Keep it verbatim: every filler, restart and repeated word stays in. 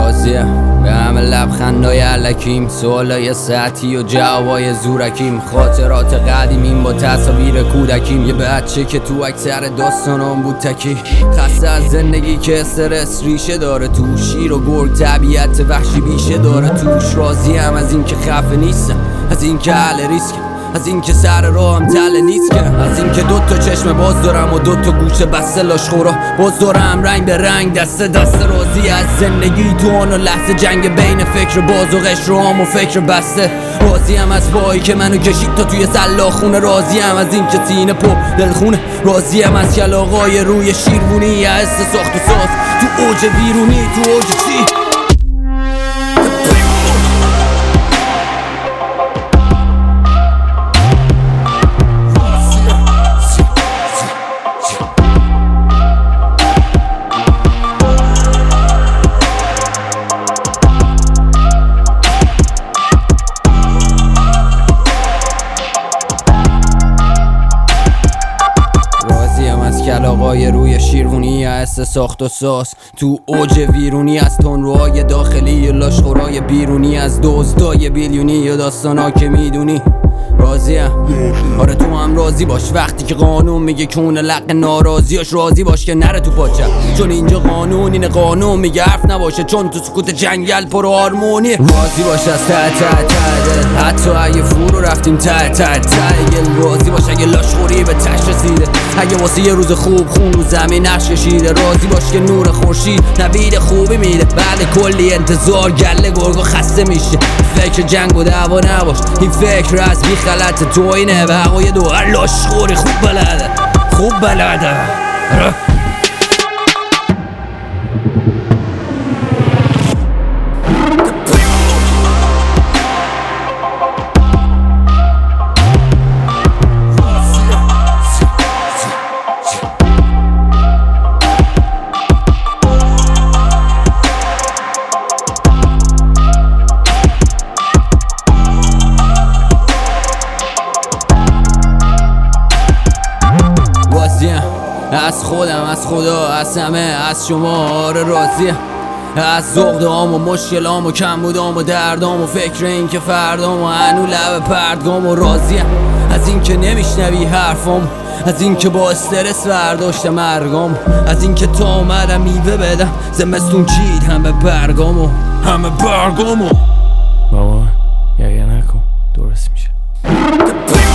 راضیم به همه لبخندای علکیم، سوالای ساعتی و جوابای زورکیم، خاطرات قدیمیم با تصاویر کودکیم، یه بچه که تو اکثر داستانام بود تکی، خسته از زندگی که استرس ریشه داره تو، شیر و گرگ طبیعت وحشی بیشه داره توش. راضیم از این که خفه نیستم، از این که اهل ریسکم، از این که سر راهم تله نیست که، از این که دوتا چشم باز دارم و دوتا گوشه بسته لاشخورا باز دارم، رنگ به رنگ دست دست. راضی از زندگی تو آن و لحظه جنگ بین فکر باز و قشر و فکر بسته. راضیم از پایی که منو کشید تا توی سلاخونه، راضیم از این که سینه پر دلخونه، راضیم از کلاغای روی شیروونی، حس ساخت و ساز تو اوج ویرونی، تو اوج چی کلاغای روی شیروانی، حس ساخت و ساز تو اوج ویرونی، از تندروهای داخلی لاشخورای بیرونی، از دزدای بیلیونی یا داستانا که میدونی. راضیم آره تو هم راضی باش وقتی که قانون میگه کونه لق ناراضیاش، راضی باش که نره تو پاچه، چون اینجا قانون اینه، قانون میگه حرف نباشه، چون تو سکوت جنگل پر هارمونی. راضی باش از ته ته ته، حتی اگه فرو رفتیم ته ته ته، راضی باش اگه لاشخوری به تش رسیده، اگه واسه یه روز خوب خون رو زمین نقش کشیده. راضی باش که نور خورشید نوید خوبی میده، بعد کلی انتظار گله گرگا خسته میشه. فکر جنگ و دعوا نباش، این فکر از بی غلط تو اینه، به هوای دو هر لاشخوری خوب بلده، خوب بلده. از خودم، از خدا، از همه، از شما آره راضیم، از زغدام و مشکلام و کم بودام و دردام و فکر این که فردام و هنو لب پردگام. و راضیم از این که نمیشنوی حرفام، از این که با استرس برداشت مرگام، از این که تا اومدم میوه بدم زمستون چید همه برگامو همه برگامو. بابا یه نکن درست میشه.